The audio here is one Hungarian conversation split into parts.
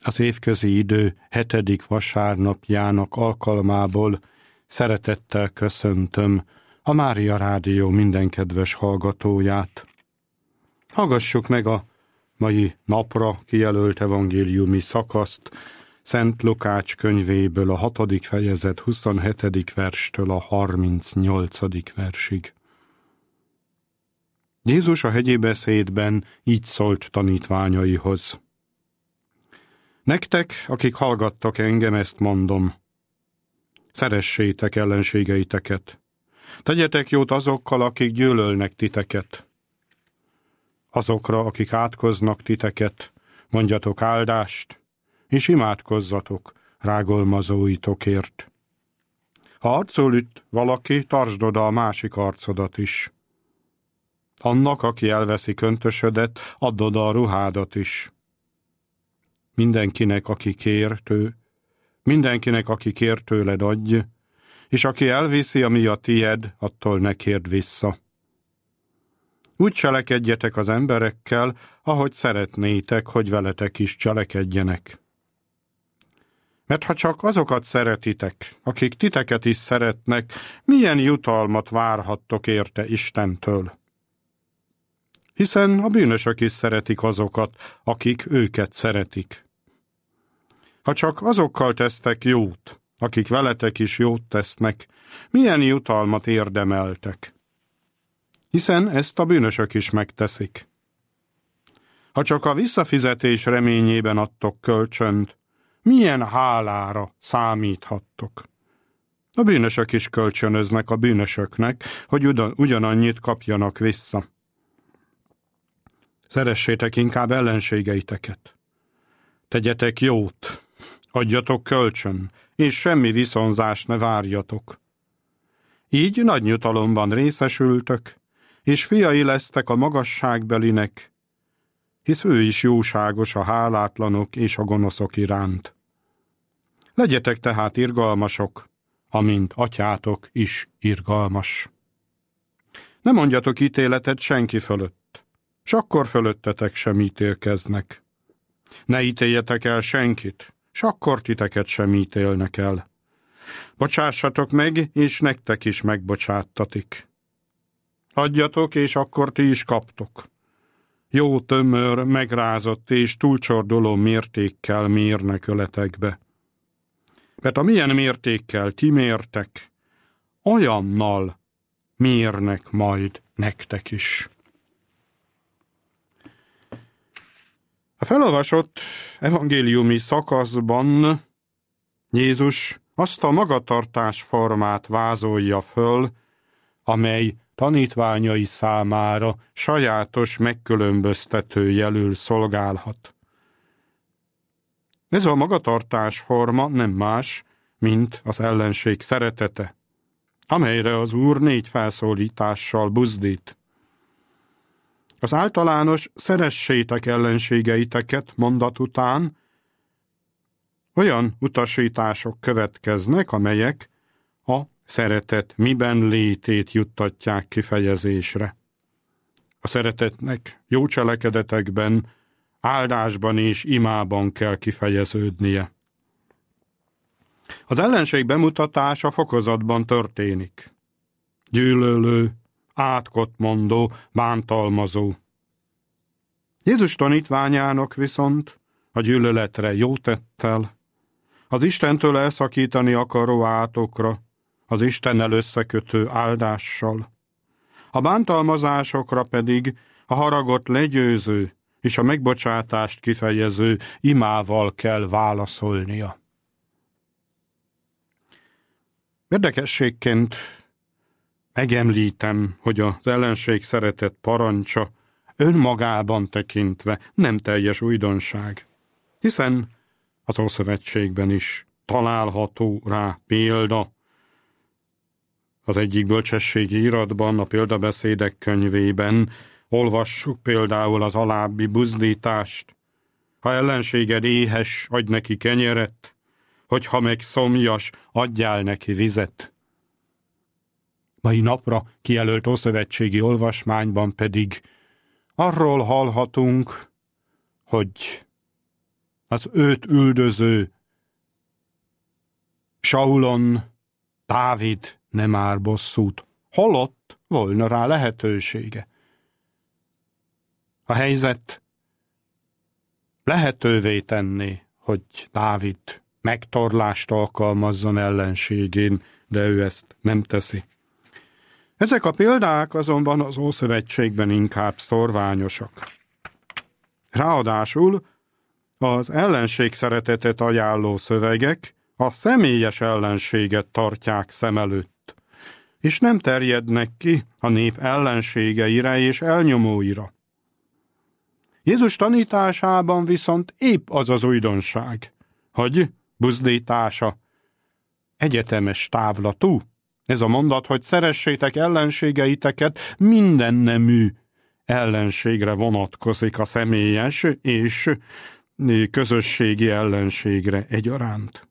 Az évközi idő 7. vasárnapjának alkalmából szeretettel köszöntöm a Mária Rádió minden kedves hallgatóját. Hallgassuk meg a mai napra kijelölt evangéliumi szakaszt Szent Lukács könyvéből a 6. fejezet 27. verstől a 38. versig. Jézus a hegyi beszédben így szólt tanítványaihoz. Nektek, akik hallgattak engem, ezt mondom. Szeressétek ellenségeiteket. Tegyetek jót azokkal, akik gyűlölnek titeket. Azokra, akik átkoznak titeket, mondjatok áldást, és imádkozzatok rágolmazóitokért. Ha arcul üt valaki, tartsd oda a másik arcodat is. Annak, aki elveszi köntösödet, add oda a ruhádat is. Mindenkinek, aki kér tőled, adj, és aki elviszi, ami a tied, attól ne kérd vissza. Úgy cselekedjetek az emberekkel, ahogy szeretnétek, hogy veletek is cselekedjenek. Mert ha csak azokat szeretitek, akik titeket is szeretnek, milyen jutalmat várhattok érte Istentől? Hiszen a bűnösök is szeretik azokat, akik őket szeretik. Ha csak azokkal tesztek jót, akik veletek is jót tesznek, milyen jutalmat érdemeltek? Hiszen ezt a bűnösök is megteszik. Ha csak a visszafizetés reményében adtok kölcsönt, milyen hálára számíthattok? A bűnösök is kölcsönöznek a bűnösöknek, hogy ugyanannyit kapjanak vissza. Szeressétek inkább ellenségeiteket. Tegyetek jót, adjatok kölcsön, és semmi viszonzást ne várjatok. Így nagy jutalomban részesültök, és fiai lesztek a magasságbelinek, hisz ő is jóságos a hálátlanok és a gonoszok iránt. Legyetek tehát irgalmasok, amint atyátok is irgalmas. Ne mondjatok ítéletet senki fölött, s akkor fölöttetek sem ítélkeznek. Ne ítéljetek el senkit, s akkor titeket sem ítélnek el. Bocsássatok meg, és nektek is megbocsáttatik. Adjatok, és akkor ti is kaptok. Jó tömör, megrázott és túlcsorduló mértékkel mérnek öletekbe. Mert amilyen mértékkel ti mértek, olyannal mérnek majd nektek is. A felolvasott evangéliumi szakaszban Jézus azt a magatartásformát vázolja föl, amely tanítványai számára sajátos megkülönböztető jelül szolgálhat. Ez a magatartásforma nem más, mint az ellenség szeretete, amelyre az Úr 4 felszólítással buzdít. Az általános szeressétek ellenségeiteket mondat után olyan utasítások következnek, amelyek a szeretet miben létét juttatják kifejezésre. A szeretetnek jó cselekedetekben, áldásban és imában kell kifejeződnie. Az ellenség bemutatása fokozatban történik. Gyűlölő, átkottmondó, bántalmazó. Jézus tanítványának viszont a gyűlöletre jótettel, az Istentől elszakítani akaró átokra, az Istennel összekötő áldással, a bántalmazásokra pedig a haragot legyőző és a megbocsátást kifejező imával kell válaszolnia. Érdekességként megemlítem, hogy az ellenség szeretet parancsa önmagában tekintve nem teljes újdonság, hiszen az Ószövetségben is található rá példa. Az egyik bölcsességi iratban, a példabeszédek könyvében olvassuk például az alábbi buzdítást. Ha ellenséged éhes, adj neki kenyeret, hogyha meg szomjas, adjál neki vizet. Mai napra kijelölt ószövetségi olvasmányban pedig arról hallhatunk, hogy az őt üldöző Saulon Dávid nem áll bosszút, holott volna rá lehetősége. A helyzet lehetővé tenné, hogy Dávid megtorlást alkalmazzon ellenségén, de ő ezt nem teszi. Ezek a példák azonban az Ószövetségben inkább szorványosak. Ráadásul az ellenség szeretetet ajánló szövegek a személyes ellenséget tartják szem előtt, és nem terjednek ki a nép ellenségeire és elnyomóira. Jézus tanításában viszont épp az az újdonság, hogy buzdítása egyetemes távlatú. Ez a mondat, hogy szeressétek ellenségeiteket, minden nemű ellenségre vonatkozik, a személyes és közösségi ellenségre egyaránt.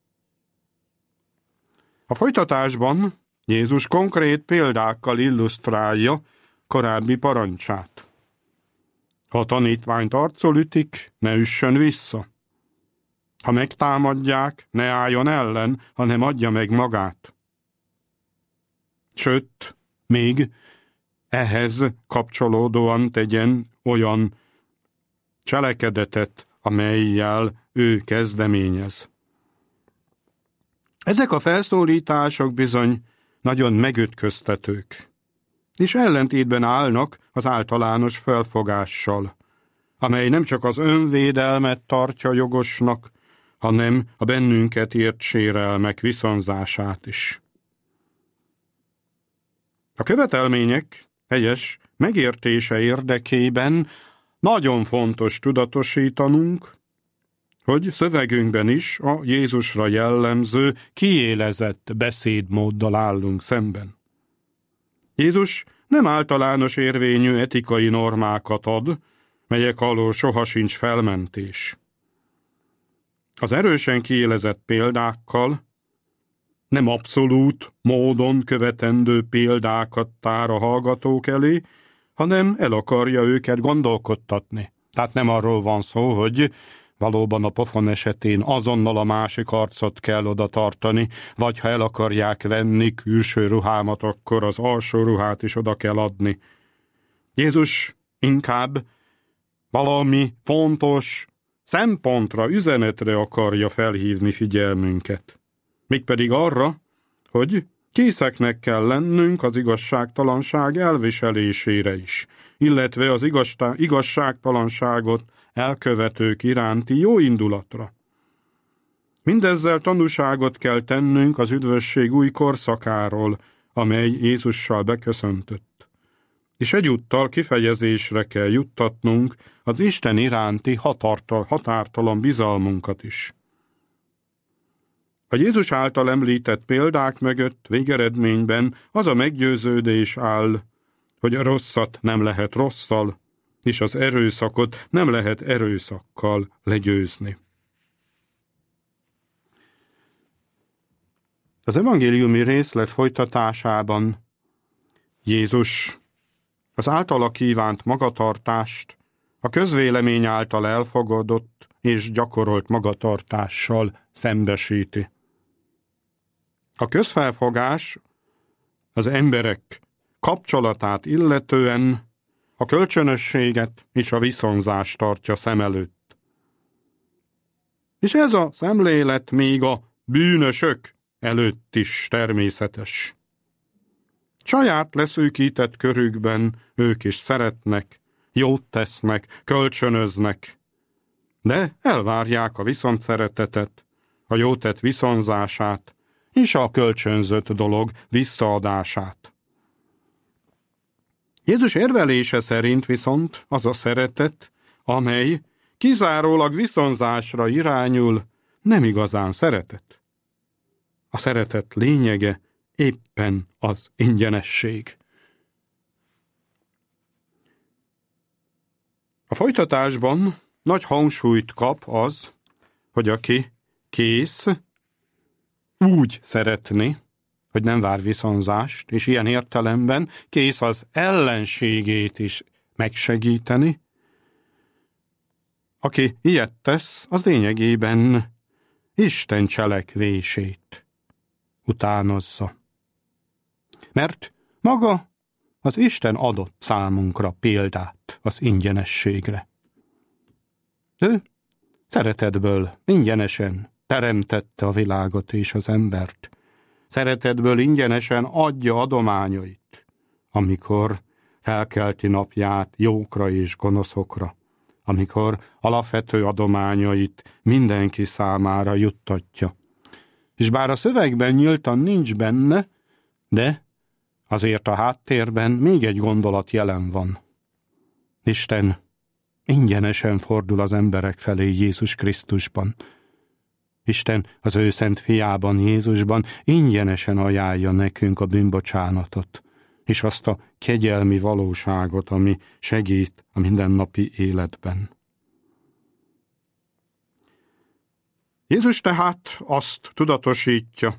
A folytatásban Jézus konkrét példákkal illusztrálja korábbi parancsát. Ha a tanítványt arccal ütik, ne üssön vissza. Ha megtámadják, ne álljon ellen, hanem adja meg magát. Sőt, még ehhez kapcsolódóan tegyen olyan cselekedetet, amellyel ő kezdeményez. Ezek a felszólítások bizony nagyon megütköztetők, és ellentétben állnak az általános felfogással, amely nem csak az önvédelmet tartja jogosnak, hanem a bennünket ért sérelmek viszonzását is. A követelmények helyes megértése érdekében nagyon fontos tudatosítanunk, hogy szövegünkben is a Jézusra jellemző, kiélezett beszédmóddal állunk szemben. Jézus nem általános érvényű etikai normákat ad, melyek alól soha sincs felmentés. Az erősen kiélezett példákkal nem abszolút módon követendő példákat tár a hallgatók elé, hanem el akarja őket gondolkodtatni. Tehát nem arról van szó, hogy valóban a pofon esetén azonnal a másik arcot kell oda tartani, vagy ha el akarják venni külső ruhámat, akkor az alsó ruhát is oda kell adni. Jézus inkább valami fontos szempontra, üzenetre akarja felhívni figyelmünket. Mégpedig arra, hogy készeknek kell lennünk az igazságtalanság elviselésére is, illetve az igazságtalanságot elkövetők iránti jó indulatra. Mindezzel tanúságot kell tennünk az üdvösség új korszakáról, amely Jézussal beköszöntött. És egyúttal kifejezésre kell juttatnunk az Isten iránti határtalan bizalmunkat is. A Jézus által említett példák mögött végeredményben az a meggyőződés áll, hogy a rosszat nem lehet rosszal, és az erőszakot nem lehet erőszakkal legyőzni. Az evangéliumi részlet folytatásában Jézus az általa kívánt magatartást a közvélemény által elfogadott és gyakorolt magatartással szembesíti. A közfelfogás az emberek kapcsolatát illetően a kölcsönösséget és a viszonzást tartja szem előtt. És ez a szemlélet még a bűnösök előtt is természetes. Saját leszűkített körükben ők is szeretnek, jót tesznek, kölcsönöznek, de elvárják a viszontszeretetet, a jótett viszonzását és a kölcsönzött dolog visszaadását. Jézus érvelése szerint viszont az a szeretet, amely kizárólag viszonzásra irányul, nem igazán szeretet. A szeretet lényege éppen az ingyenesség. A folytatásban nagy hangsúlyt kap az, hogy aki kész úgy szeretni, hogy nem vár viszonzást, és ilyen értelemben kész az ellenségét is megsegíteni, Aki ilyet tesz, az lényegében Isten cselekvését utánozza. Mert maga az Isten adott számunkra példát az ingyenességre. Ő szeretetből ingyenesen teremtette a világot és az embert. Szeretetből ingyenesen adja adományait, amikor felkelti napját jókra és gonoszokra, amikor alapvető adományait mindenki számára juttatja. És bár a szövegben nyíltan nincs benne, de azért a háttérben még egy gondolat jelen van. Isten ingyenesen fordul az emberek felé Jézus Krisztusban. Isten az ő szent fiában, Jézusban ingyenesen ajánlja nekünk a bűnbocsánatot, és azt a kegyelmi valóságot, ami segít a mindennapi életben. Jézus tehát azt tudatosítja,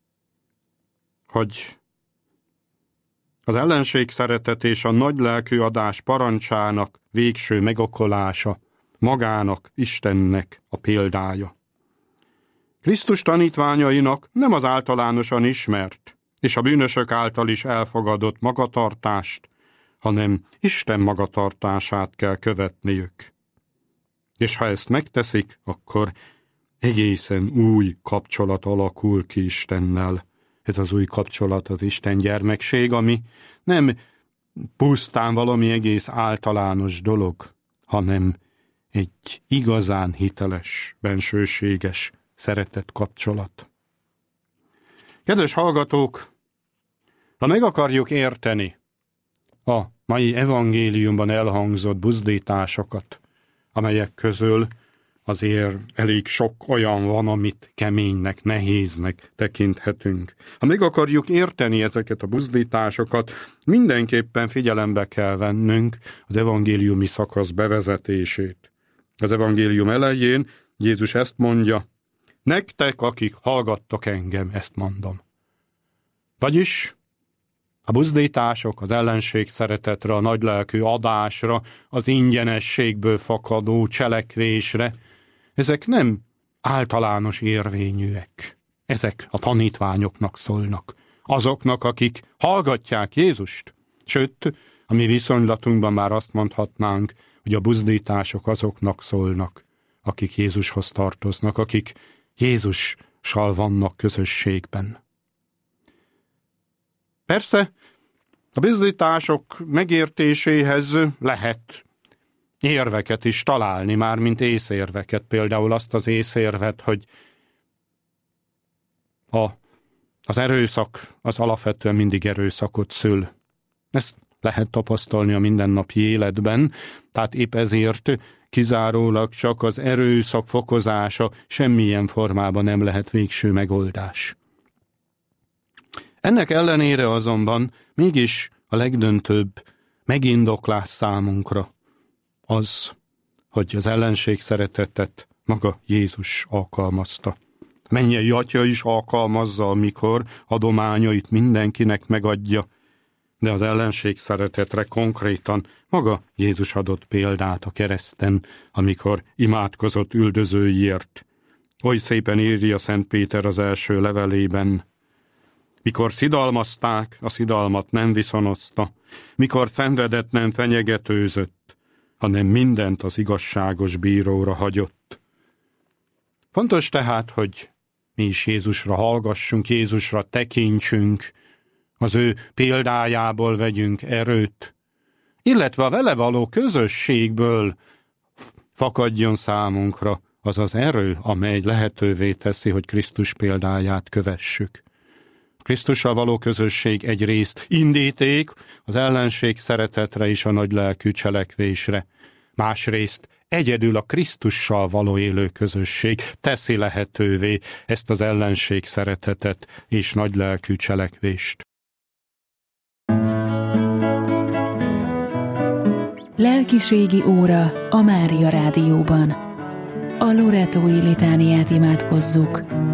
hogy az ellenség szeretet és a nagylelkű adás parancsának végső megokolása magának, Istennek a példája. Krisztus tanítványainak nem az általánosan ismert és a bűnösök által is elfogadott magatartást, hanem Isten magatartását kell követniük. És ha ezt megteszik, akkor egészen új kapcsolat alakul ki Istennel. Ez az új kapcsolat az Isten gyermekség, ami nem pusztán valami egész általános dolog, hanem egy igazán hiteles, bensőséges szeretett kapcsolat. Kedves hallgatók, ha meg akarjuk érteni a mai evangéliumban elhangzott buzdításokat, amelyek közül azért elég sok olyan van, amit keménynek, nehéznek tekinthetünk. Ha meg akarjuk érteni ezeket a buzdításokat, mindenképpen figyelembe kell vennünk az evangéliumi szakasz bevezetését. Az evangélium elején Jézus ezt mondja: nektek, akik hallgattok engem, ezt mondom. Vagyis a buzdítások az ellenség szeretetre, a nagylelkű adásra, az ingyenességből fakadó cselekvésre, ezek nem általános érvényűek. Ezek a tanítványoknak szólnak. Azoknak, akik hallgatják Jézust. Sőt, a mi viszonylatunkban már azt mondhatnánk, hogy a buzdítások azoknak szólnak, akik Jézushoz tartoznak, akik Jézussal vannak közösségben. Persze, a buzdítások megértéséhez lehet érveket is találni, már mint észérveket. Például azt az észérvet, hogy az erőszak az alapvetően mindig erőszakot szül. Ezt lehet tapasztalni a mindennapi életben, tehát épp ezért kizárólag csak az erőszak fokozása semmilyen formában nem lehet végső megoldás. Ennek ellenére azonban mégis a legdöntőbb megindoklás számunkra az, hogy az ellenség szeretetet maga Jézus alkalmazta. Mennyei Atya is alkalmazza, amikor adományait mindenkinek megadja, de az ellenség szeretetre konkrétan maga Jézus adott példát a kereszten, amikor imádkozott üldözőiért. Oly szépen írja Szent Péter az első levelében: mikor szidalmazták, a szidalmat nem viszonozta, mikor szenvedett, nem fenyegetőzött, hanem mindent az igazságos bíróra hagyott. Fontos tehát, hogy mi is Jézusra hallgassunk, Jézusra tekintsünk, az ő példájából vegyünk erőt, illetve a vele való közösségből fakadjon számunkra az az erő, amely lehetővé teszi, hogy Krisztus példáját kövessük. Krisztussal való közösség egyrészt indíték az ellenség szeretetre és a nagylelkű cselekvésre, másrészt egyedül a Krisztussal való élő közösség teszi lehetővé ezt az ellenség szeretetet és nagylelkű cselekvést. Lelkiségi óra a Mária Rádióban. A Loretói litániát imádkozzuk.